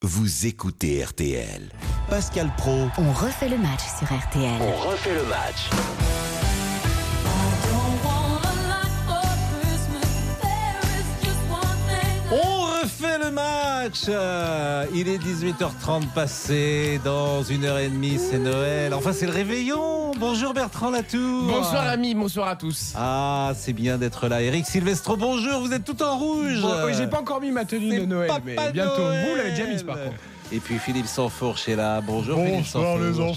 Vous écoutez RTL. Pascal Praud. On refait le match sur RTL. On refait le match. On refait le match. Il est 18h30 passé. Dans 1h30, c'est Noël. Enfin, c'est le réveillon. Bonjour Bertrand Latour. Bonsoir ami, bonsoir à tous. Ah, c'est bien d'être là. Eric Silvestro, bonjour. Vous êtes tout en rouge. Bon, oui, j'ai pas encore mis ma tenue de Noël, mais bientôt. Noël. Vous l'avez déjà mise par contre. Et puis Philippe Sansfourche est là. Bonjour Philippe Bonsoir Sansfourche. les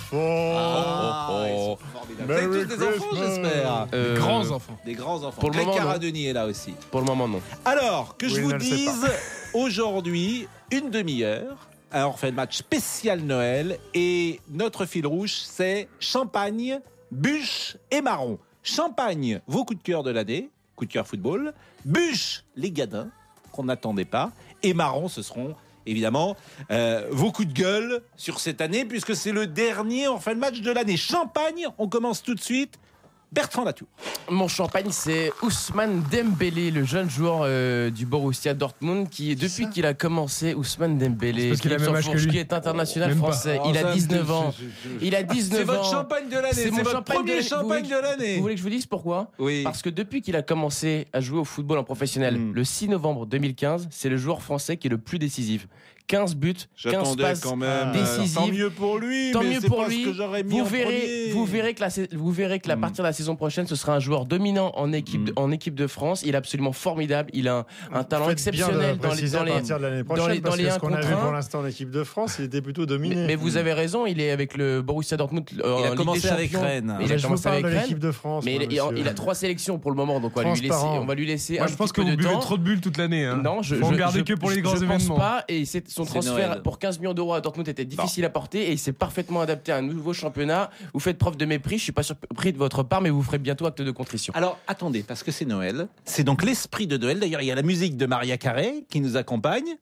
enfants. Ils sont formidables. Vous avez tous des enfants, j'espère. Des grands enfants. Des grands enfants. Pour le Greg moment, non. Caradoni est là aussi. Pour le moment, non. Alors, que je Oui, vous ne le sais dise, aujourd'hui, une demi-heure. Alors, on fait le match spécial Noël. Et notre fil rouge, c'est champagne, bûche et marron. Champagne, vos coups de cœur de l'année. Coup de cœur football. Bûche, les gadins, qu'on n'attendait pas. Et marron, ce seront évidemment vos coups de gueule sur cette année, puisque c'est le dernier, on fait le match de l'année. Champagne, on commence tout de suite. Bertrand Latour. Mon champagne, c'est Ousmane Dembélé, le jeune joueur du Borussia Dortmund, qui, depuis qu'il a commencé, Ousmane Dembélé, parce qu'il a le même âge que lui. qui est international Même pas. français, Oh, il ça, a 19 ans. je- Il a C'est 19 votre ans. champagne de l'année. C'est C'est mon votre champagne premier de- champagne de l'année. Vous voulez que je vous dise pourquoi ? Oui. Parce que depuis qu'il a commencé à jouer au football en professionnel, le 6 novembre 2015, c'est le joueur français qui est le plus décisif. 15 buts, 15 J'attendais passes quand même. décisives. Tant mieux pour lui. Tant mais mieux c'est pour pas lui. Ce que j'aurais mis en premier. Vous verrez que à partir de la saison prochaine, ce sera un joueur dominant en équipe de France. Il est absolument formidable. Il a un talent Bien exceptionnel de préciser à partir de l'année prochaine, parce que les ce 1 qu'on a contre vu 1. pour l'instant en équipe de France, il était plutôt dominé. Mais vous avez raison, il est avec le Borussia Dortmund. Il a commencé avec Rennes. Rennes. Il a je vous commencé parle avec de Rennes. l'équipe de France. Mais moi, il monsieur. a 3 sélections pour le moment, donc on va lui laisser Moi, un je pense petit que peu vous de buvez temps. trop de bulles toute l'année. Hein. Non, Faut en garder que pour les grands je événements. pense pas. Et son transfert Noël. pour 15 millions d'euros à Dortmund était difficile à porter et il s'est parfaitement adapté à un nouveau championnat. Vous faites preuve de mépris. Je suis pas surpris de votre part, mais vous ferez bientôt acte de contrition. Alors, attendez, parce que c'est Noël. C'est donc l'esprit de Noël. D'ailleurs, il y a la musique de Maria Carré qui nous accompagne.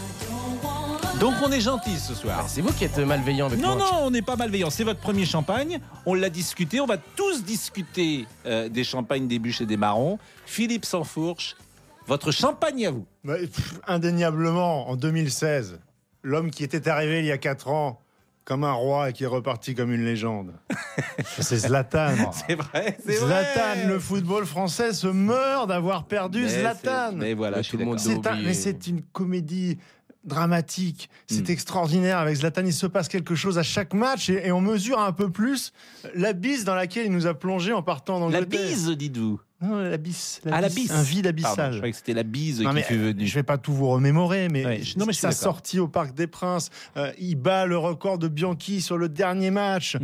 Donc, on est gentil ce soir. C'est vous qui êtes malveillant avec Non, moi. non, on n'est pas malveillant. C'est votre premier champagne. On l'a discuté. On va tous discuter des champagnes, des bûches et des marrons. Philippe Sansfourche, votre champagne à vous. Bah, indéniablement, en 2016, l'homme qui était arrivé il y a 4 ans comme un roi et qui est reparti comme une légende. C'est Zlatan. C'est vrai, c'est Zlatan, vrai. le football français se meurt d'avoir perdu Zlatan. Mais voilà, je suis d'accord. Mais c'est une comédie dramatique, c'est extraordinaire. Avec Zlatan, il se passe quelque chose à chaque match et on mesure un peu plus l'abysse dans laquelle il nous a plongé en partant dans La le bise, dites-vous. Non, l'abysse. Ah, la bise. Un vide Pardon, je abyssal. croyais que c'était la bise Non, qui mais, fut venue. je vais pas tout vous remémorer, mais Ouais. Non, mais je suis sa d'accord. sortie au Parc des Princes, il bat le record de Bianchi sur le dernier match,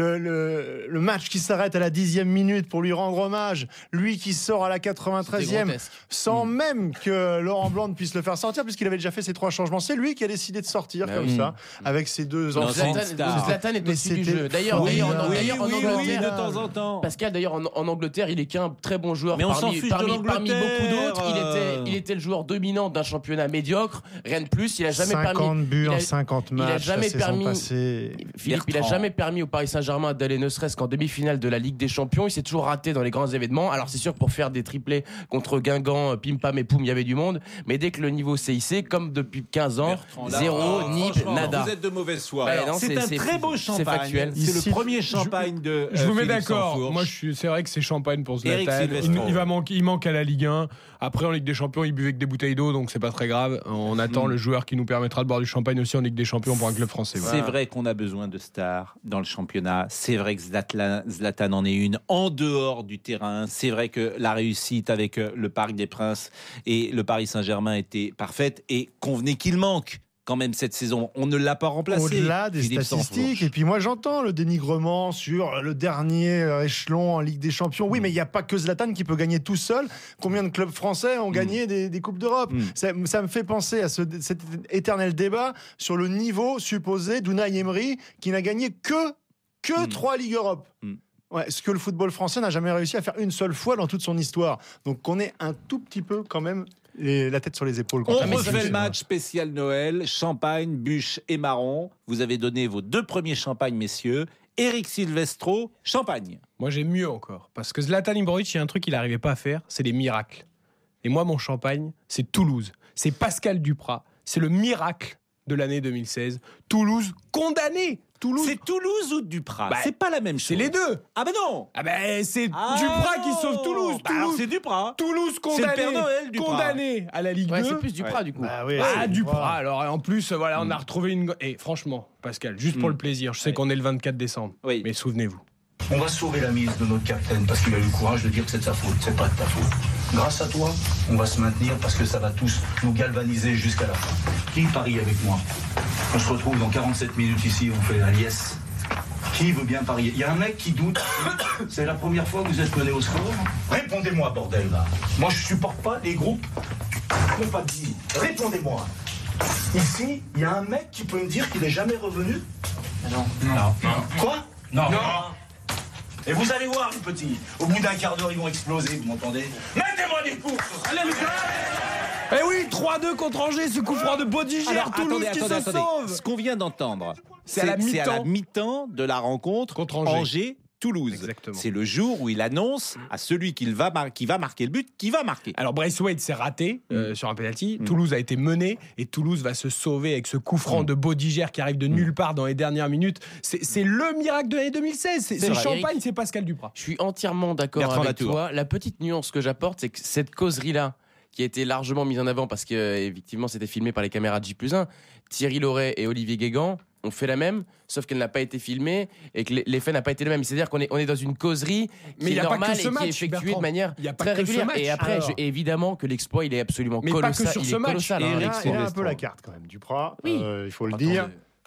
le match qui s'arrête à la 10e minute pour lui rendre hommage, lui qui sort à la 93e, sans même que Laurent Blanc ne puisse le faire sortir, puisqu'il avait déjà fait ses 3 changements. C'est lui qui a décidé de sortir comme ça, avec ses 2 enfants. Zlatan est Mais au-dessus du c'était jeu. D'ailleurs, oui, en oui, Angleterre, oui, de temps en temps. Pascal, d'ailleurs, en Angleterre, il est qu'un très bon joueur Mais on s'en fiche de parmi l'Angleterre. beaucoup d'autres. Il était le joueur dominant d'un championnat médiocre, rien de plus. Il a jamais 50 buts il en a- 50 il a matchs, jamais la saison permis- passée. Philippe, il a Bertrand. jamais permis au Paris Saint-Germain d'aller ne serait-ce qu'en demi-finale de la Ligue des Champions. Il s'est toujours raté dans les grands événements. Alors c'est sûr que pour faire des triplés contre Guingamp, Pim Pam et Poum, il y avait du monde. Mais dès que le niveau s'est hissé, comme depuis 15 ans, Bertrand, là, zéro, nib, franchement, nada. Vous êtes de mauvaise foi. Ouais, non, c'est un très beau c'est champagne. factuel. C'est Ici, le premier champagne de Je vous mets Philippe d'accord. Sansfourche. Moi, c'est vrai que c'est champagne pour Eric Zlatan. Silvestro. Il manque à la Ligue 1. Après, en Ligue des Champions, il buvait que des bouteilles d'eau, donc c'est pas très grave. On attend le joueur qui nous permettra de boire du champagne aussi en Ligue des Champions pour un club français. C'est Voilà. vrai qu'on a besoin de stars dans le championnat. C'est vrai que Zlatan en est une en dehors du terrain. C'est vrai que la réussite avec le Parc des Princes et le Paris Saint-Germain était parfaite. Et convenez qu'il manque quand même cette saison. On ne l'a pas remplacé. Au-delà des Philippe statistiques, Sansfourche. et puis moi j'entends le dénigrement sur le dernier échelon en Ligue des Champions. Oui, mais il n'y a pas que Zlatan qui peut gagner tout seul. Combien de clubs français ont gagné des Coupes d'Europe ? Ça me fait penser à cet éternel débat sur le niveau supposé d'Unai Emery qui n'a gagné que 3 Ligues Europe. Ouais, ce que le football français n'a jamais réussi à faire une seule fois dans toute son histoire. Donc on est un tout petit peu quand même la tête sur les épaules. On refait le match spécial Noël, champagne, bûche et marron. Vous avez donné vos 2 premiers champagnes, messieurs. Eric Silvestro, champagne. Moi, j'ai mieux encore. Parce que Zlatan Ibrahimovic, il y a un truc qu'il n'arrivait pas à faire, c'est les miracles. Et moi, mon champagne, c'est Toulouse. C'est Pascal Duprat. C'est le miracle de l'année 2016. Toulouse condamné. C'est Toulouse ou Duprat? C'est pas la même chose. C'est les deux. Ah ben non. Ah ben c'est Duprat qui sauve Toulouse. Alors c'est Duprat. Toulouse condamné. C'est le Père Noël, Duprat. Condamné à la Ligue 2. C'est plus Duprat du coup. Bah oui, Duprat. Alors en plus, voilà, on a retrouvé une. Et franchement, Pascal, juste pour le plaisir, je sais qu'on est le 24 décembre. Oui. Mais souvenez-vous. On va sauver la mise de notre capitaine parce qu'il a eu le courage de dire que c'est de sa faute, c'est pas de ta faute. Grâce à toi, on va se maintenir parce que ça va tous nous galvaniser jusqu'à la fin. Qui parie avec moi? On se retrouve dans 47 minutes ici, on fait la liesse. Qui veut bien parier? Il y a un mec qui doute. C'est la première fois que vous êtes mené au score? Répondez-moi, bordel, là. Moi, je supporte pas les groupes qui n'ont pas de vie. Répondez-moi. Ici, il y a un mec qui peut me dire qu'il n'est jamais revenu? Non. Quoi? Non. Et vous allez voir, les petits. Au bout d'un quart d'heure, ils vont exploser, vous m'entendez? Mettez-moi des coups. Allez, les gars. Eh oui, 3-2 contre Angers, ce coup franc de Baudigère, Alors, Toulouse qui se sauve. Ce qu'on vient d'entendre, C'est à la mi-temps de la rencontre Contre Angers. Toulouse. Exactement. C'est le jour où il annonce à celui qui va marquer le but, qui va marquer. Alors Braithwaite s'est raté sur un penalty. Toulouse a été mené et Toulouse va se sauver avec ce coup franc de Baudigère qui arrive de nulle part dans les dernières minutes. C'est le miracle de l'année 2016. C'est vrai, Champagne, Eric. c'est Pascal Duprat. Je suis entièrement d'accord Bertrand avec Latour. toi. La petite nuance que j'apporte, c'est que cette causerie-là, qui a été largement mise en avant parce que effectivement c'était filmé par les caméras de J+1, Thierry Laurey et Olivier Guégan ont fait la même, sauf qu'elle n'a pas été filmée et que l'effet n'a pas été le même. C'est-à-dire qu'on est dans une causerie Mais qui il y est a pas que normale ce et qui match, est effectuée Bertrand. de manière Il y a pas très que ce régulière. match. Et après, Alors. évidemment que l'exploit, il est absolument Mais pas que colossal. sur Il ce est match. colossal. Et hein. Eric Il a un Silvestro. peu la carte quand même, Duprat. Oui. Il faut le dire.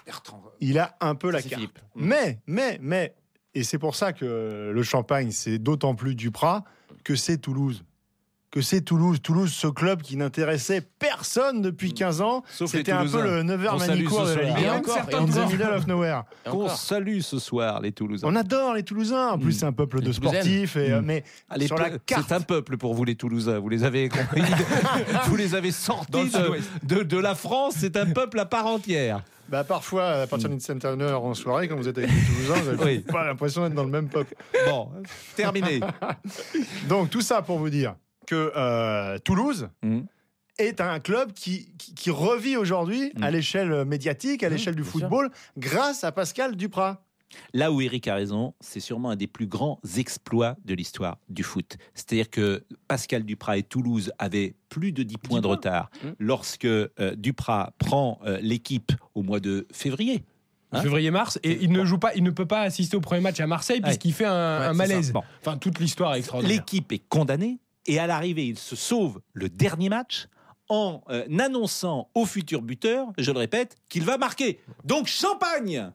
Il a un peu la C'est carte. Philippe. Mais, et c'est pour ça que le Champagne, c'est d'autant plus Duprat que c'est Toulouse. Toulouse, ce club qui n'intéressait personne depuis 15 ans. Sauf les C'était un peu Toulousains. le Nevers On salue Manicourt ce de la soir. Ligue Et 1. encore, certains et In the encore. middle of nowhere. Et Qu'on encore. salue ce soir, les Toulousains. On adore les Toulousains. En plus, c'est un peuple de Les Toulousaines. sportifs. Mais Les sur la carte, C'est un peuple pour vous, les Toulousains. Vous les avez compris. Vous les avez Dans sortis le sud-ouest. de la France. C'est un peuple à part entière. parfois, à partir d'une certaine heure en soirée, quand vous êtes avec les Toulousains, vous n'avez pas l'impression d'être dans le même peuple. Bon, terminé. Donc, tout ça pour vous dire que Toulouse Mhm. est un club qui revit aujourd'hui à l'échelle médiatique, à l'échelle du bien sûr. football, grâce à Pascal Duprat. Là où Eric a raison, c'est sûrement un des plus grands exploits de l'histoire du foot. C'est-à-dire que Pascal Duprat et Toulouse avaient plus de 10 points de retard lorsque Duprat prend l'équipe au mois de février. Hein Février-mars, et il ne joue pas, il ne peut pas assister au premier match à Marseille puisqu'il fait un c'est malaise. ça. Bon. Enfin, toute l'histoire est extraordinaire. L'équipe est condamnée et à l'arrivée, il se sauve le dernier match en annonçant au futur buteur, je le répète, qu'il va marquer. Donc Champagne.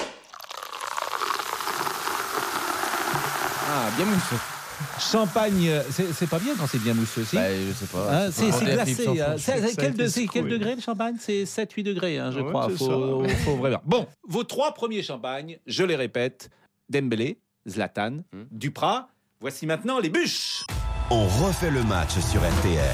Ah, bien mousseux. Champagne, c'est pas bien quand c'est bien mousseux, si Je sais pas. Hein, c'est glacé. Hein. Quel secoué. degré le champagne? C'est 7-8 degrés, hein, je Ouais, crois. c'est Faut vraiment. Bon, vos 3 premiers champagnes, je les répète, Dembélé, Zlatan, Duprat. Voici maintenant les bûches. On refait le match sur RTL.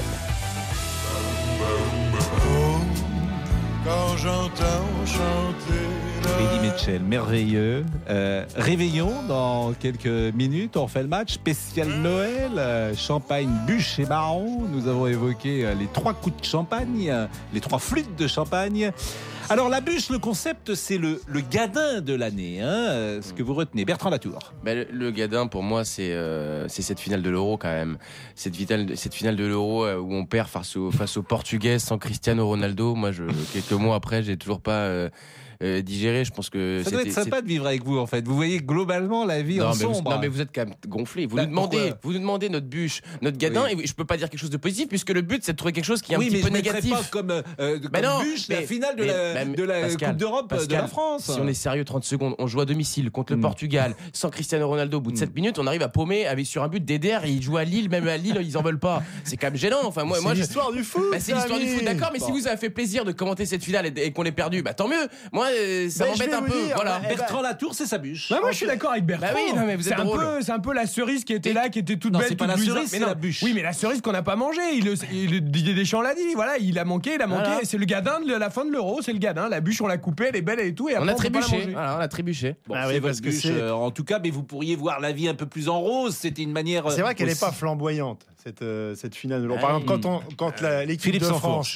Quand j'entends chanter Eddie Mitchell, merveilleux. Réveillons dans quelques minutes. On refait le match spécial Noël. Champagne, bûche et marron. Nous avons évoqué les 3 coups de champagne, les 3 flûtes de champagne. Alors la bûche, le concept, c'est le gadin de l'année. Hein, ce que vous retenez. Bertrand Latour. Le gadin, pour moi, c'est cette finale de l'Euro quand même. Cette finale de l'Euro où on perd face aux Portugais sans Cristiano Ronaldo. Moi, quelques mois après, j'ai toujours pas digéré. Je pense que Ça doit être sympa de vivre avec vous, en fait. Vous voyez globalement la vie en sombre. Non, mais vous êtes quand même gonflé. Vous nous demandez notre bûche, notre gadin, et je peux pas dire quelque chose de positif puisque le but c'est de trouver quelque chose qui est un petit peu négatif. Pas comme non, bûche la mais- finale de la Pascal, Coupe d'Europe de Pascal, la France. Si on est sérieux 30 secondes, on joue à domicile contre le Portugal, sans Cristiano Ronaldo, au bout de 7 minutes, on arrive à paumer sur un but d'Eder, et il joue à Lille, même à Lille, ils en veulent pas. C'est quand même gênant. Enfin, moi, C'est l'histoire du foot. c'est l'histoire du foot, d'accord, mais si vous avez fait plaisir de commenter cette finale et qu'on l'ait perdu, tant mieux. Moi, ça Ben, m'embête je vais un vous peu. dire, Voilà. Bertrand Latour, c'est sa bûche. Moi, je suis d'accord avec Bertrand. Bah oui, non, mais vous êtes drôle. C'est un peu la cerise qui était là, qui était toute Non, belle, c'est pas toute la luisante. cerise, Mais c'est non. la bûche. Oui, mais la cerise qu'on n'a pas mangée. Didier Deschamps l'a dit. Voilà, il a manqué. Voilà. C'est le gadin de la fin de l'Euro. C'est le gadin. La bûche, on l'a coupée, elle est belle et tout. Et On après, a peut pas la trébuché. manger. Voilà, on a trébuché. Bon, Ah c'est oui, votre parce que bûche, c'est- en tout cas, mais vous pourriez voir la vie un peu plus en rose. C'était une manière. C'est vrai qu'elle n'est aussi- pas flamboyante, cette finale de l'Euro. Ah Par exemple, oui. quand l'équipe Philippe de Sansfourche. France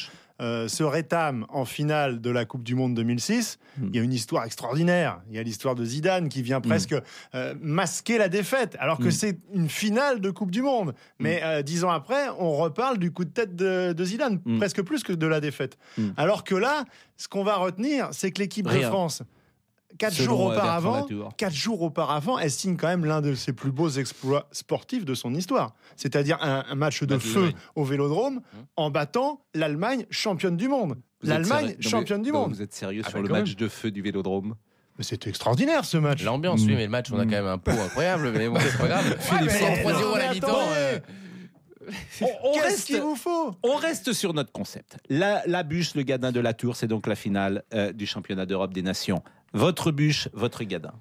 se rétame en finale de la Coupe du Monde 2006, il y a une histoire extraordinaire. Il y a l'histoire de Zidane qui vient presque masquer la défaite, alors que c'est une finale de Coupe du Monde. Mais 10 ans après, on reparle du coup de tête de Zidane, presque plus que de la défaite. Alors que là, ce qu'on va retenir, c'est que l'équipe de France, 4 jours auparavant, elle signe quand même l'un de ses plus beaux exploits sportifs de son histoire. C'est-à-dire un match de feu au Vélodrome en battant l'Allemagne championne du monde. L'Allemagne championne du monde. Vous êtes sérieux sur le match de feu du Vélodrome? Mais c'était extraordinaire ce match. L'ambiance, oui, mais le match, on a quand même un pot incroyable. Mais bon, c'est pas grave. Philippe, 3-0 à la mi-temps. Qu'est-ce qu'il vous faut? On reste sur notre concept. La bûche, le gadin de la Tour, c'est donc la finale du championnat d'Europe des Nations. Votre bûche, votre gadin.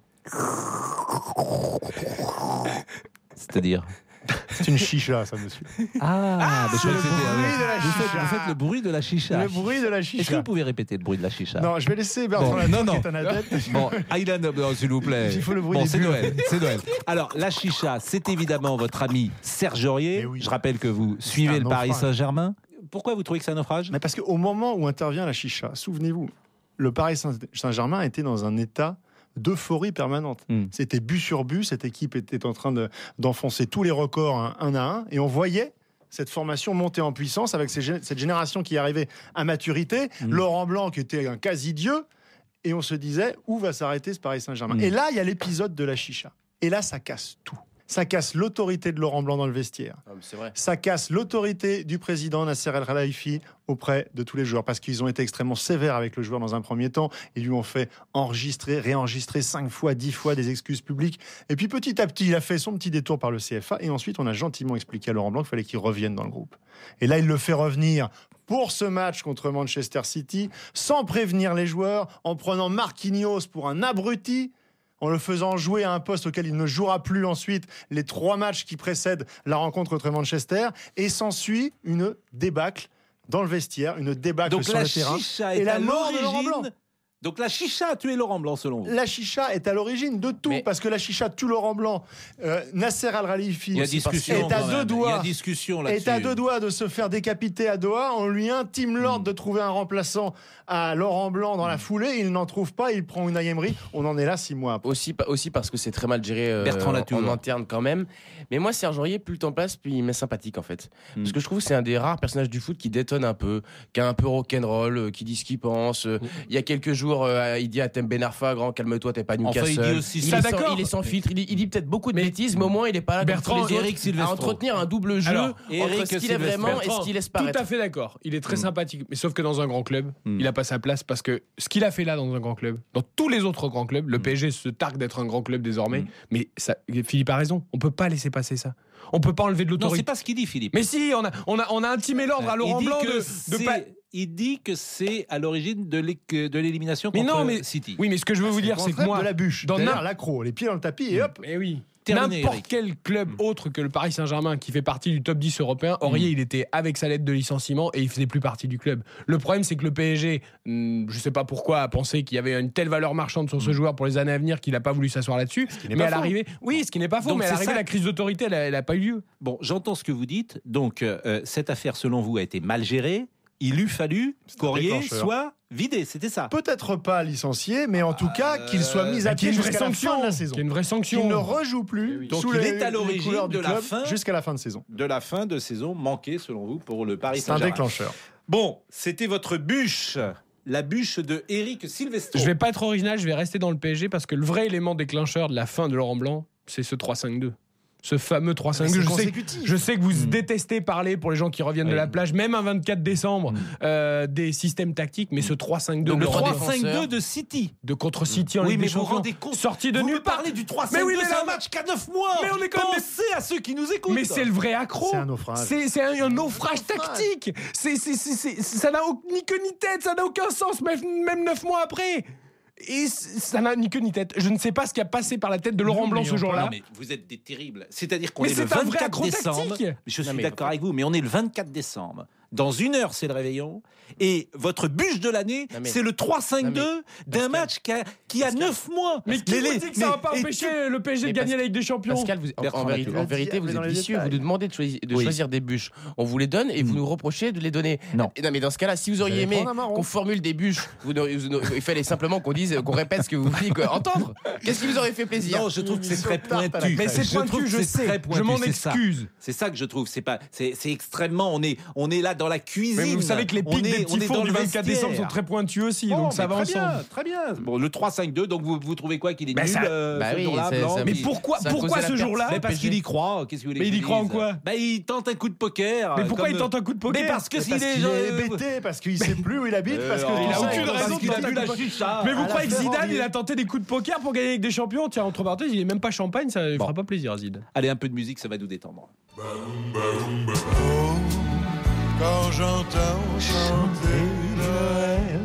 C'est-à-dire? C'est une chicha, ça, monsieur. Vous faites le bruit de la chicha. Le bruit de la chicha. Est-ce que vous pouvez répéter le bruit de la chicha? Non, je vais laisser Bertrand Latour qui est un adepte. Bon, Aylan, non, s'il vous plaît. Il faut le bruit des c'est bulles. Noël, c'est Noël. Alors, la chicha, c'est évidemment votre ami Serge Aurier. Oui. Je rappelle que vous suivez le Paris naufrage. Saint-Germain. Pourquoi vous trouvez que c'est un naufrage? Mais parce qu'au moment où intervient la chicha, souvenez-vous, le Paris Saint-Germain était dans un état d'euphorie permanente. C'était but sur but, cette équipe était en train d'enfoncer tous les records un à un, et on voyait cette formation monter en puissance avec cette génération qui arrivait à maturité, Laurent Blanc qui était un quasi-dieu, et on se disait, où va s'arrêter ce Paris Saint-Germain? Et là, il y a l'épisode de la chicha. Et là, ça casse tout. Ça casse l'autorité de Laurent Blanc dans le vestiaire. C'est vrai. Ça casse l'autorité du président Nasser El Khelaifi auprès de tous les joueurs, parce qu'ils ont été extrêmement sévères avec le joueur dans un premier temps. Ils lui ont fait enregistrer, réenregistrer 5 fois, 10 fois des excuses publiques. Et puis petit à petit, il a fait son petit détour par le CFA. Et ensuite, on a gentiment expliqué à Laurent Blanc qu'il fallait qu'il revienne dans le groupe. Et là, il le fait revenir pour ce match contre Manchester City, sans prévenir les joueurs, en prenant Marquinhos pour un abruti, en le faisant jouer à un poste auquel il ne jouera plus ensuite les 3 matchs qui précèdent la rencontre contre Manchester, et s'ensuit une débâcle dans le vestiaire, une débâcle sur le terrain. Et la mort de Laurent Blanc. Donc la chicha a tué Laurent Blanc, selon vous? La chicha est à l'origine de tout, parce que la chicha tue Laurent Blanc. Nasser Al Khelaifi est à deux doigts. Est à 2 doigts de se faire décapiter à Doha. On lui intime l'ordre de trouver un remplaçant à Laurent Blanc dans la foulée. Il n'en trouve pas. Il prend Unai Emery. On en est là 6 mois après. Aussi parce que c'est très mal géré Bertrand Latour en interne quand même. Mais moi, Serge Aurier, plus le temps passe, plus il m'est sympathique en fait. Parce que je trouve que c'est un des rares personnages du foot qui détonne un peu, qui est un peu rock'n'roll, qui dit ce qu'il pense. Il y a quelques jours, il dit à Tem Ben Arfa, grand, calme-toi, t'es pas Newcastle. Enfin, il dit aussi il est sans filtre. Il dit peut-être beaucoup de bêtises, mais au moins il est pas là Bertrand, contre les autres, à entretenir un double jeu entre ce qu'il est vraiment et ce qu'il laisse paraître. Tout à fait d'accord. Il est très sympathique, mais sauf que dans un grand club, il a pas sa place, parce que ce qu'il a fait là dans un grand club, dans tous les autres grands clubs, le PSG se targue d'être un grand club désormais, mais ça, Philippe a raison. On peut pas laisser passer ça. On peut pas enlever de l'autorité. Non, c'est pas ce qu'il dit, Philippe. Mais si, on a intimé l'ordre à Laurent Blanc de pas. Il dit que c'est à l'origine de l'élimination contre City. Oui, mais ce que je veux vous dire, c'est que moi, de la bûche, dans l'accro, les pieds dans le tapis et hop. Mais oui. Terminé, N'importe Eric. quel club autre que le Paris Saint-Germain qui fait partie du top 10 européen, Aurier, il était avec sa lettre de licenciement et il faisait plus partie du club. Le problème, c'est que le PSG, je sais pas pourquoi, a pensé qu'il y avait une telle valeur marchande sur ce joueur pour les années à venir qu'il n'a pas voulu s'asseoir là-dessus. Mais à l'arrivée, oui, ce qui n'est pas faux, Donc mais à c'est l'arrivée, ça. la crise d'autorité, elle n'a pas eu lieu. Bon, j'entends ce que vous dites. Donc, cette affaire, selon vous, a été mal gérée. Il eût fallu qu'Aurier déclencheur. soit vidé, c'était ça. Peut-être pas licencié, mais en tout cas qu'il soit mis à Qu'il y pied ait une vraie jusqu'à la fin sanction. de la saison. Qu'il y ait une vraie sanction. Qu'il ne rejoue plus Donc sous il les, est à les l'origine couleurs du de la club fin jusqu'à la fin de saison. de la fin de saison manquée, selon vous, pour le Paris C'est un Saint-Germain. déclencheur. Bon, c'était votre bûche. La bûche de Eric Silvestro. Je vais pas être original, je vais rester dans le PSG parce que le vrai élément déclencheur de la fin de Laurent Blanc, c'est ce 3-5-2. Ce fameux 3-5-2. C'est Je consécutif. je sais que vous détestez parler, pour les gens qui reviennent de la plage, même un 24 décembre, des systèmes tactiques, mais ce 3-5-2, Donc le le 3-5-2 de City. de contre City en Oui, Ligue mais des vous vous Champions, rendez compte. sorti de Vous nulle me part. parlez du 3-5-2, Mais oui, mais c'est là- un match qu'à 9 mois. Mais on est quand même- Pensez à ceux qui nous écoutent. Mais c'est le vrai accro. C'est un naufrage. C'est un naufrage tactique. Ça n'a ni queue ni tête, ça n'a aucun sens, même 9 mois après. Et ça n'a ni queue ni tête. Je ne sais pas ce qui a passé par la tête de Laurent Blanc ce jour-là. Non, mais vous êtes des terribles. C'est-à-dire qu'on Mais est le c'est un vrai 24 accro décembre. tactique. Je suis mais- d'accord avec vous, mais on est le 24 décembre. Dans 1 heure, c'est le réveillon. Et votre bûche de l'année, c'est le 3-5-2 d'un match qui a 9 mois. Mais qui vous dit que ça va pas empêcher le PSG de gagner la Ligue des Champions? Pascal, en vérité, vous êtes vicieux. Vous nous demandez de choisir des bûches. On vous les donne et vous nous reprochez de les donner. Non, mais dans ce cas-là, si vous auriez aimé qu'on formule des bûches, il fallait simplement qu'on répète ce que vous vouliez entendre. Qu'est-ce qui vous aurait fait plaisir? Non, je trouve que c'est très pointu. Mais c'est pointu, je sais. Je m'en excuse. C'est ça que je trouve. C'est extrêmement. On est là dans la cuisine. Mais vous savez que les pics des petits fours du 24 décembre sont très pointus aussi, donc ça va ensemble. Très bien. Bon, le 3-5-2, donc vous trouvez quoi qu'il est nul oui, mais pourquoi ce jour-là? Mais parce qu'il y croit. Qu'est-ce que vous voulez? Mais il y croit en quoi? Il tente un coup de poker. Mais pourquoi il tente un coup de poker? Mais parce que s'il est hébété, parce qu'il sait plus où il habite, parce que il a aucune raison qu'il a bu la chicha. Mais vous croyez que Zidane il a tenté des coups de poker pour gagner avec des champions? Tiens, entre parenthèses, il est même pas champagne, ça ne fera pas plaisir, Zidane. Allez, un peu de musique, ça va nous détendre. Quand j'entends chanter Noël,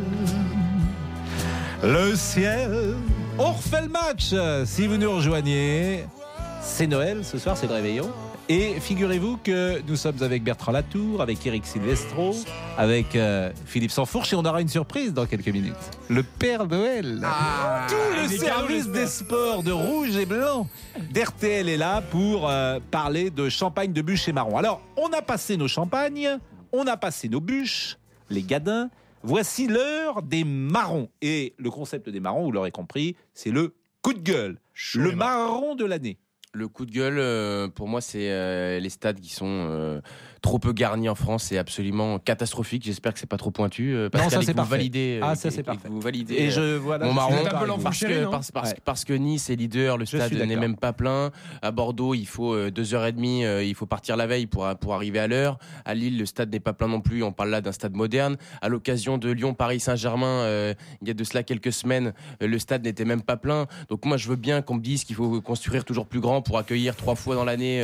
le ciel. On refait le match. Si vous nous rejoignez, c'est Noël, ce soir c'est le réveillon. Et figurez-vous que nous sommes avec Bertrand Latour, avec Eric Silvestro, avec Philippe Sansfourche et on aura une surprise dans quelques minutes. Le Père Noël. Tout le service des sports de rouge et blanc d'RTL est là pour parler de champagne de bûche et marron. Alors, on a passé nos champagnes, on a passé nos bûches, les gadins. Voici l'heure des marrons. Et le concept des marrons, vous l'aurez compris, c'est le coup de gueule. Le marron de l'année. Le coup de gueule, pour moi, c'est les stades qui sont trop peu garnis en France. C'est absolument catastrophique. J'espère que c'est pas trop pointu. Non, ça c'est pas validé. Ça c'est parfait. Vous validez. Et mon marron, parce que Nice est leader, le stade n'est même pas plein. À Bordeaux, il faut 2h30. Il faut partir la veille pour arriver à l'heure. À Lille, le stade n'est pas plein non plus. On parle là d'un stade moderne. À l'occasion de Lyon-Paris-Saint-Germain, il y a de cela quelques semaines, le stade n'était même pas plein. Donc moi, je veux bien qu'on me dise qu'il faut construire toujours plus grand pour accueillir 3 fois dans l'année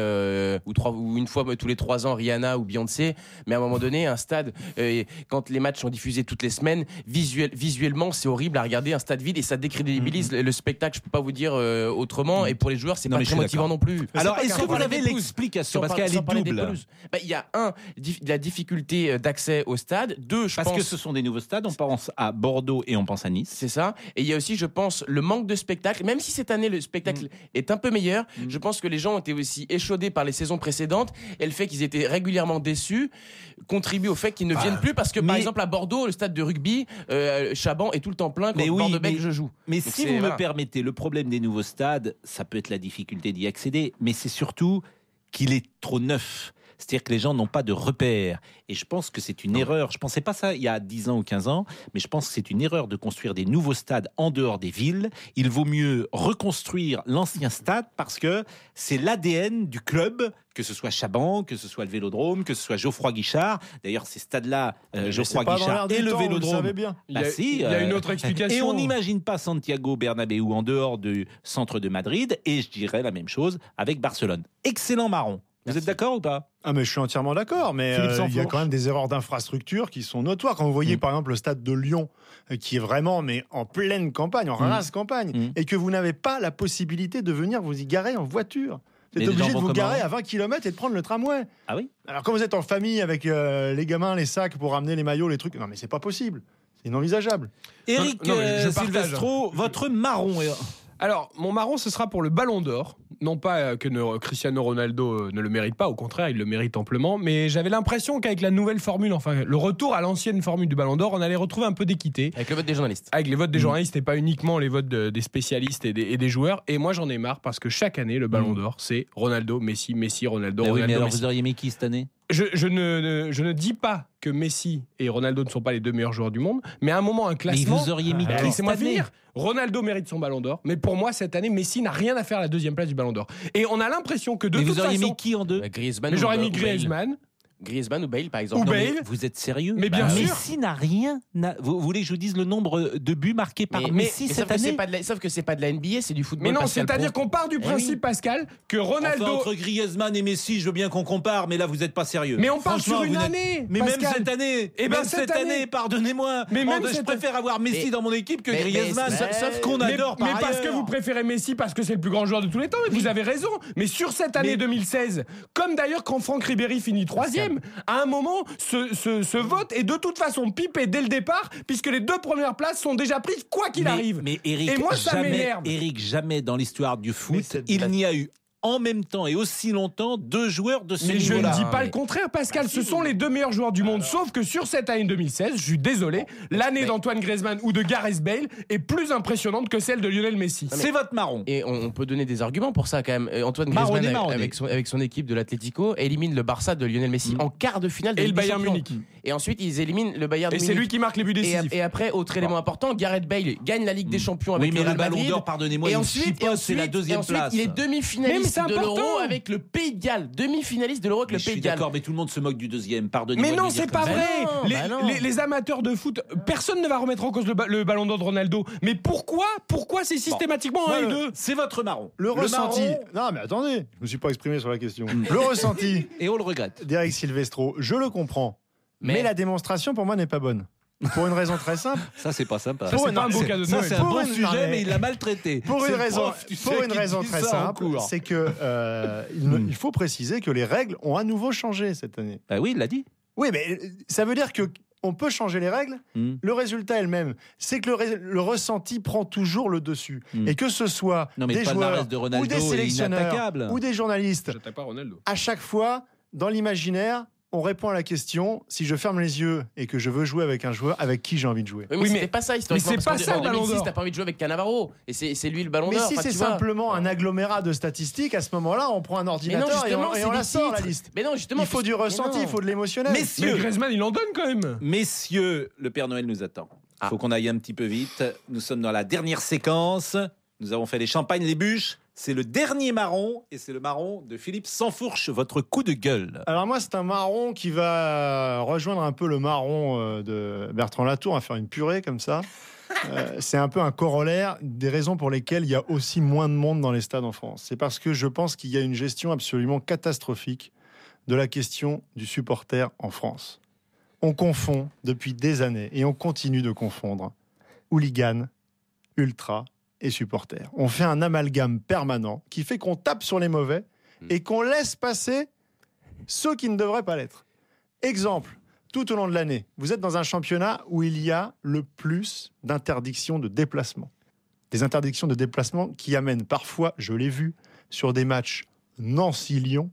ou une fois tous les 3 ans Rihanna ou Beyoncé, mais à un moment donné un stade quand les matchs sont diffusés toutes les semaines visuellement c'est horrible à regarder un stade vide et ça décrédibilise le spectacle, je peux pas vous dire autrement, et pour les joueurs c'est pas très motivant non plus. Alors est-ce que vous avez l'explication, parce qu'elle est double? Il y a la difficulté d'accès au stade, 2 parce que ce sont des nouveaux stades, on pense à Bordeaux et on pense à Nice, c'est ça, et il y a aussi je pense le manque de spectacle, même si cette année le spectacle est un peu meilleur. Je pense que les gens ont été aussi échaudés par les saisons précédentes, et le fait qu'ils étaient régulièrement déçus contribue au fait qu'ils ne viennent plus, parce que par exemple à Bordeaux, le stade de rugby Chaban est tout le temps plein quand Bordeaux-Bègles je joue. Mais donc si vous me permettez, le problème des nouveaux stades, ça peut être la difficulté d'y accéder, mais c'est surtout qu'il est trop neuf. C'est-à-dire que les gens n'ont pas de repères. Et je pense que c'est une erreur. Je ne pensais pas ça il y a 10 ans ou 15 ans, mais je pense que c'est une erreur de construire des nouveaux stades en dehors des villes. Il vaut mieux reconstruire l'ancien stade parce que c'est l'ADN du club, que ce soit Chaban, que ce soit le Vélodrome, que ce soit Geoffroy Guichard. D'ailleurs, ces stades-là, Geoffroy Guichard et le Vélodrome. Il y a une autre explication. Et on n'imagine pas Santiago Bernabéu en dehors du centre de Madrid. Et je dirais la même chose avec Barcelone. Excellent marron. Vous êtes d'accord ou pas? Mais je suis entièrement d'accord, mais il y a quand même des erreurs d'infrastructure qui sont notoires. Quand vous voyez par exemple le stade de Lyon, qui est vraiment en pleine campagne, en race campagne, et que vous n'avez pas la possibilité de venir vous y garer en voiture. Vous êtes obligé de vous garer à 20 km et de prendre le tramway. Ah oui? Alors quand vous êtes en famille avec les gamins, les sacs pour ramener les maillots, les trucs, non mais c'est pas possible. C'est inenvisageable. Eric Silvestro, votre marron. Alors, mon marron, ce sera pour le Ballon d'Or. Non pas que Cristiano Ronaldo ne le mérite pas, au contraire, il le mérite amplement. Mais j'avais l'impression qu'avec la nouvelle formule, enfin, le retour à l'ancienne formule du Ballon d'Or, on allait retrouver un peu d'équité. Avec le vote des journalistes. Avec les votes des journalistes et pas uniquement les votes des spécialistes et des joueurs. Et moi, j'en ai marre parce que chaque année, le Ballon d'Or, c'est Ronaldo, Messi, Ronaldo, Ronaldo, mais alors Messi. vous auriez mis qui cette année? Je ne dis pas que Messi et Ronaldo ne sont pas les 2 meilleurs joueurs du monde, mais à un moment, un classement... Mais vous auriez mis qui laissez-moi cette année? finir. Ronaldo mérite son Ballon d'Or, mais pour moi, cette année, Messi n'a rien à faire à la 2e place du Ballon d'Or. Et on a l'impression que de toute façon... Mais vous auriez mis qui en 2? Mais j'aurais mis Griezmann. Griezmann ou Bale par exemple. Ou Bale. Vous êtes sérieux? Mais bien sûr. Messi n'a rien. Vous voulez que je vous dise le nombre de buts marqués par Messi cette année? Sauf que c'est pas de la NBA, c'est du football. Mais non, c'est-à-dire qu'on part du principe, Pascal, que Ronaldo... Enfin, entre Griezmann et Messi, je veux bien qu'on compare, mais là vous n'êtes pas sérieux. Mais on part sur une année. Mais Pascal. même cette année. Et même cette année, pardonnez-moi. Mais même je préfère avoir Messi dans mon équipe que Griezmann. Sauf qu'on adore par ailleurs. Mais parce que vous préférez Messi parce que c'est le plus grand joueur de tous les temps. Mais vous avez raison. Mais sur cette année 2016, comme d'ailleurs quand Franck Ribéry finit 3e, deuxième. À un moment, ce vote est de toute façon pipé dès le départ, puisque les 2 premières places sont déjà prises, quoi qu'il arrive. Mais Eric, et moi, ça m'énerve. Jamais dans l'histoire du foot, il n'y a eu en même temps et aussi longtemps 2 joueurs de ce Mais je niveau-là. ne dis pas le contraire, Pascal. Ce sont les 2 meilleurs joueurs du monde. Sauf que sur cette année 2016, je suis désolé, l'année d'Antoine Griezmann ou de Gareth Bale est plus impressionnante que celle de Lionel Messi. C'est votre marron. Et on peut donner des arguments pour ça quand même. Antoine Griezmann, avec son équipe de l'Atlético, élimine le Barça de Lionel Messi en quart de finale de Et Ligue le des Bayern Champions. Munich. Et ensuite, ils éliminent le Bayern Et Munich. c'est lui qui marque les buts décisifs. Et après, autre élément important, Gareth Bale gagne la Ligue des Champions avec Oui, mais le Real le Ballon Madrid. d'Or, pardonnez-moi, Et il ensuite, chipote, c'est la deuxième place. il est Mais demi-finaliste c'est de l'Euro important. avec le Pays de Galles. Demi-finaliste de l'Euro avec Mais le je Pays suis de Galles. d'accord, mais tout le monde se moque du deuxième. Pardonnez-moi. Mais de non, le dire c'est comme pas ça. vrai. non. Les amateurs de foot, personne ne va remettre en cause le Ballon d'Or de Ronaldo. Mais pourquoi c'est systématiquement un et deux? C'est votre marron. Le ressenti. marron, Non, mais attendez, je me suis pas exprimé sur la question. Le ressenti et on le regrette. d'Eric Silvestro, je le comprends. Mais la démonstration, pour moi, n'est pas bonne. Pour une raison très simple. Ça, c'est pas sympa. Ça, c'est pas un beau cadeau de Ça, Noël. c'est un Pour bon une- sujet, non, mais il l'a maltraité. Pour C'est une le raison, prof, tu sais, pour une qui raison dit très ça en simple, cours. c'est que il faut préciser que les règles ont à nouveau changé cette année. Bah oui, il l'a dit. Oui, mais ça veut dire que on peut changer les règles. Le résultat est le même. C'est que le ressenti prend toujours le dessus. Et que ce soit Non, mais des le palmarès joueurs de Ronaldo ou des est sélectionneurs inattaquable. ou des journalistes, J'attaque pas Ronaldo. à chaque fois, dans l'imaginaire, on répond à la question, si je ferme les yeux et que je veux jouer avec un joueur, avec qui j'ai envie de jouer. Oui, mais c'était pas ça historiquement. mais c'est parce pas qu'en ça, le Ballon 2006, d'Or. t'as pas envie de jouer avec Cannavaro. Et c'est lui le Ballon Mais d'Or. si Enfin, c'est tu vois. simplement un agglomérat de statistiques, à ce moment-là, on prend un Mais non, ordinateur et justement, on c'est la des sort, la titres. liste. Mais non, justement. Il faut du ressenti, il faut de l'émotionnel. Mais Messieurs, Griezmann, il en donne quand même. messieurs, le Père Noël nous attend. Il faut qu'on aille un petit peu vite. Nous sommes dans la dernière séquence. Nous avons fait les champagnes, les bûches. C'est le dernier marron et c'est le marron de Philippe Sansfourche, votre coup de gueule. Alors moi, c'est un marron qui va rejoindre un peu le marron de Bertrand Latour. On va faire une purée comme ça. C'est un peu un corollaire des raisons pour lesquelles il y a aussi moins de monde dans les stades en France. C'est parce que je pense qu'il y a une gestion absolument catastrophique de la question du supporter en France. On confond depuis des années et on continue de confondre hooligans, ultras et supporters. On fait un amalgame permanent qui fait qu'on tape sur les mauvais et qu'on laisse passer ceux qui ne devraient pas l'être. Exemple, tout au long de l'année, vous êtes dans un championnat où il y a le plus d'interdictions de déplacement. Des interdictions de déplacement qui amènent parfois, je l'ai vu, sur des matchs Nancy-Lyon,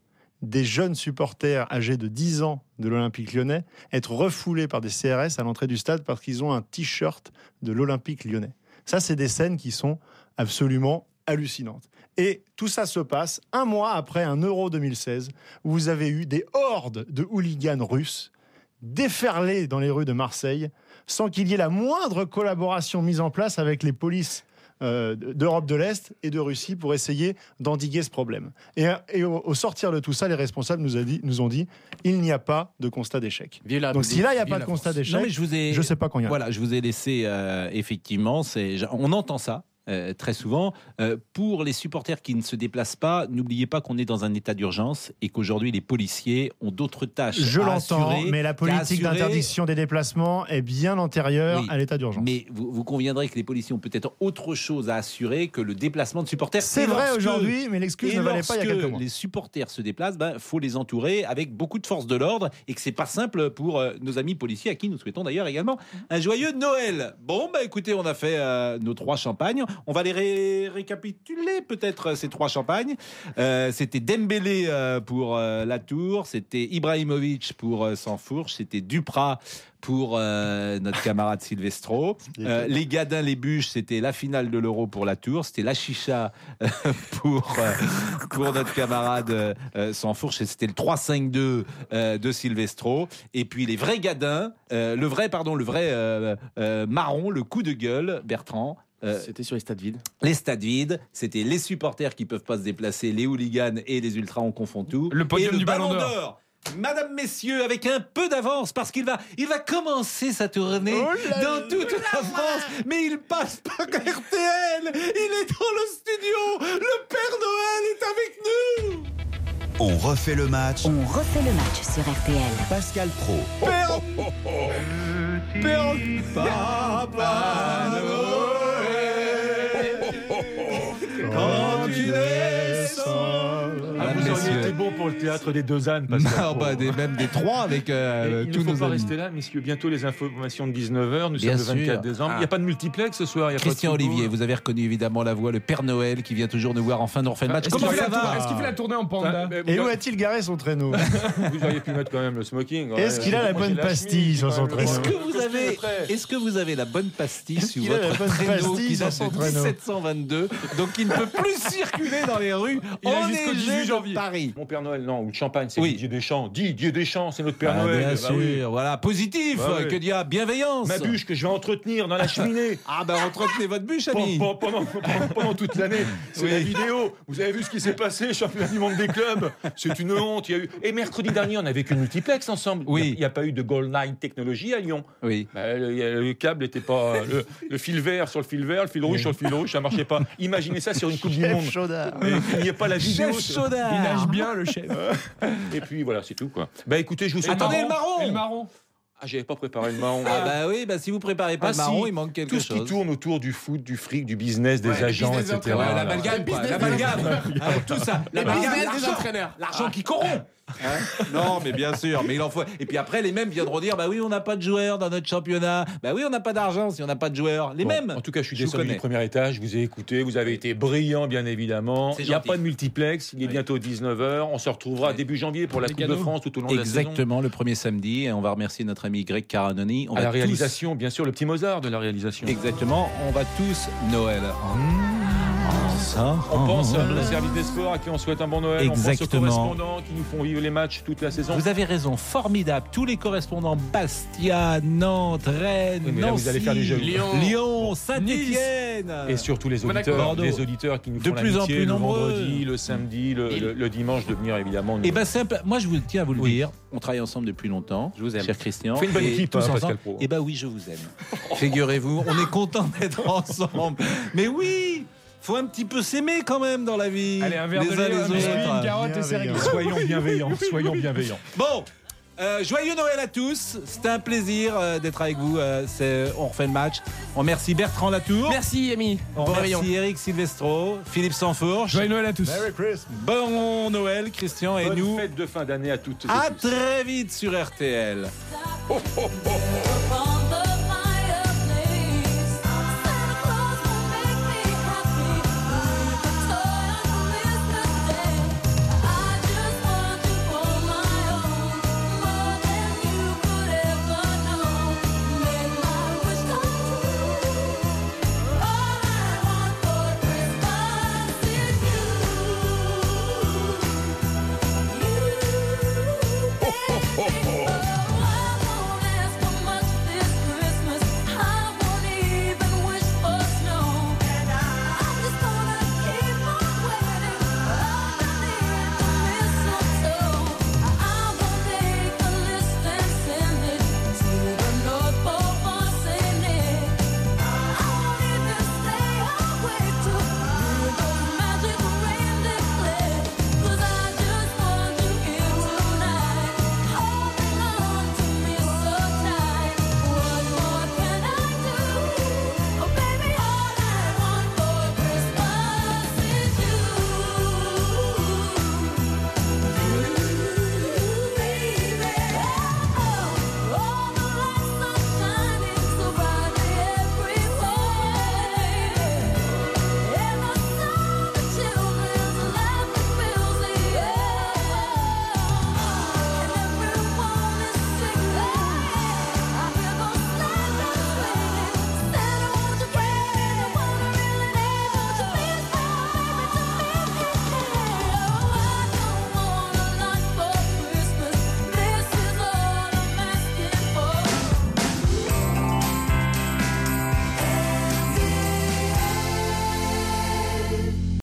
des jeunes supporters âgés de 10 ans de l'Olympique lyonnais être refoulés par des CRS à l'entrée du stade parce qu'ils ont un t-shirt de l'Olympique lyonnais. Ça, c'est des scènes qui sont absolument hallucinantes. Et tout ça se passe un mois après un Euro 2016 où vous avez eu des hordes de hooligans russes déferler dans les rues de Marseille sans qu'il y ait la moindre collaboration mise en place avec les polices d'Europe de l'Est et de Russie pour essayer d'endiguer ce problème. Et au sortir de tout ça, les responsables nous ont dit il n'y a pas de constat d'échec. Donc si là, il n'y a pas de constat d'échec, Non, mais je ne sais pas quand il y a. Voilà, je vous ai laissé effectivement. On entend ça. Très souvent, pour les supporters qui ne se déplacent pas, n'oubliez pas qu'on est dans un état d'urgence et qu'aujourd'hui les policiers ont d'autres tâches. Je à l'entends, assurer mais la politique qu'à assurer. d'interdiction des déplacements est bien antérieure Oui, à l'état d'urgence. Mais vous conviendrez que les policiers ont peut-être autre chose à assurer que le déplacement de supporters. C'est Et vrai lorsque- aujourd'hui, mais l'excuse et ne valait pas il y a quelques lorsque mois. les supporters se déplacent, faut les entourer avec beaucoup de force de l'ordre et que c'est pas simple pour nos amis policiers à qui nous souhaitons d'ailleurs également un joyeux Noël. Bon, écoutez, on a fait nos 3 champagnes. On va les récapituler peut-être ces 3 champagnes. C'était Dembélé pour Latour, c'était Ibrahimovic pour Sansfourche, c'était Duprat pour notre camarade Silvestro. Les Gadins, les Bûches, c'était la finale de l'Euro pour Latour. C'était la Chicha pour notre camarade Sansfourche. Et c'était le 3-5-2 de Silvestro. Et puis les vrais Gadins, le vrai marron, le coup de gueule, Bertrand. C'était sur les stades vides. Les stades vides, c'était les supporters qui peuvent pas se déplacer, les hooligans et les ultras, on confond tout. Le podium et du Ballon d'Or. Madame, messieurs, avec un peu d'avance, parce qu'il va commencer sa tournée dans toute la France, mais il passe par RTL, il est dans le studio, le Père Noël est avec nous. On refait le match. On refait le match sur RTL. Pascal Pro. Papa Noël, quand tu descends. Vous auriez été bon pour le théâtre des deux ânes, Pascal. Même des trois avec Il ne tous faut nos pas amis. rester là, messieurs. Bientôt les informations de 19h. Nous Bien sommes le 24 sûr. décembre. Il n'y a pas de multiplex ce soir. Il y a Christian pas de football. Olivier, vous avez reconnu évidemment la voix, le Père Noël qui vient toujours nous voir en fin de refait le match. Est-ce Comment qu'il ça fait va est-ce qu'il fait la tournée en panda? Et où a-t-il garé son traîneau? Vous auriez pu mettre quand même le smoking. Est-ce qu'il a la bonne pastille sur son traîneau? Est-ce que vous avez la bonne pastille sur qu'il a la votre bonne traîneau pastille qui sur date son en traîneau 1722, donc il ne peut plus circuler dans les rues Il a jusqu'au enneigées 18 de janvier. Paris. Mon Père Noël, non, ou de Champagne, c'est Oui. Didier Deschamps. Didier Deschamps, c'est notre Père Noël. Bien Bah sûr, oui. voilà, positif, Bah oui. que dit bienveillance. Ma bûche que je vais entretenir dans la cheminée. Ah ben entretenez votre bûche, ami. Pendant toute l'année. C'est Oui. la vidéo. Vous avez vu ce qui s'est passé, championnat du monde des clubs. C'est une honte. Il y a eu... Et mercredi dernier, on avait qu'une multiplex ensemble. Oui. Il n'y a pas eu de Goal 9 technologie à Lyon. Oui. Bah, le câble n'était pas. Le fil vert sur le fil vert, le fil rouge sur le fil rouge, ça marchait pas. Imaginez ça sur une Coupe du Monde. Chaudard. Il n'y a pas la vidéo. Chef Chaudard. Il nage bien, le chef. Et puis voilà, c'est tout quoi. Bah écoutez, je vous souhaite. Attendez, le marron. Et le marron. Ah, j'avais pas préparé le marron. Ah bah oui, bah si vous préparez pas Ah, le marron, si. il manque quelque Tout ce qui chose. tourne autour du foot, du fric, du business, des agents, business etc. d'entraîneur, Ouais, Voilà. l'amalgame, quoi, l'amalgame, avec tout ça, l'amalgame, l'argent qui corrompt. Hein, non, mais bien sûr, mais il en faut. Et puis après, les mêmes viendront dire, bah oui, on n'a pas de joueurs dans notre championnat. Bah oui, on n'a pas d'argent si on n'a pas de joueurs. Les Bon, mêmes. En tout cas, je suis vous descendu connais. du premier étage, je vous ai écouté, vous avez été brillant, bien évidemment. C'est Il n'y a gentil. pas de multiplex, il est bientôt 19h. On se retrouvera début janvier pour la Coupe de France tout au long de la saison. Exactement, le premier samedi. Et on va remercier notre ami Greg Caranoni. On À va la tous- réalisation, bien sûr, le petit Mozart de la réalisation. Exactement, on va tous Noël. On pense au service des sports à qui on souhaite un bon Noël. On pense aux Exactement. correspondants qui nous font vivre les matchs toute la saison. Vous avez raison, formidable. Tous les correspondants Bastia, Nantes, Rennes, Oui, mais là, Nancy, vous allez faire des jeux. Lyon, Saint-Étienne. Et surtout les Bordeaux. auditeurs qui nous De font plus en l'amitié plus le nombreux. vendredi, le samedi, le dimanche de venir évidemment. Et ben simple, moi je vous tiens à vous le dire, on travaille ensemble depuis longtemps. Je vous aime. Cher Christian. On fait une bonne et équipe, tous hein, ensemble. Pascal Pro. Et ben oui, je vous aime. Figurez-vous, on est content d'être ensemble. Mais oui, faut un petit peu s'aimer quand même dans la vie. Allez, un verre les de uns lait, les un biscuit, autres. une carotte et c'est réglé. Soyons bienveillants, soyons bienveillants. Bon, joyeux Noël à tous. C'était un plaisir d'être avec vous. On refait le match. On remercie Bertrand Latour. Merci, ami. On Bon réveillon. remercie Eric Silvestro, Philippe Sansfourche. Joyeux Noël à tous. Merry Christmas. Bon Noël, Christian, et Bonne nous. fête de fin d'année à toutes et À tous. très vite sur RTL. Oh, oh, oh, oh.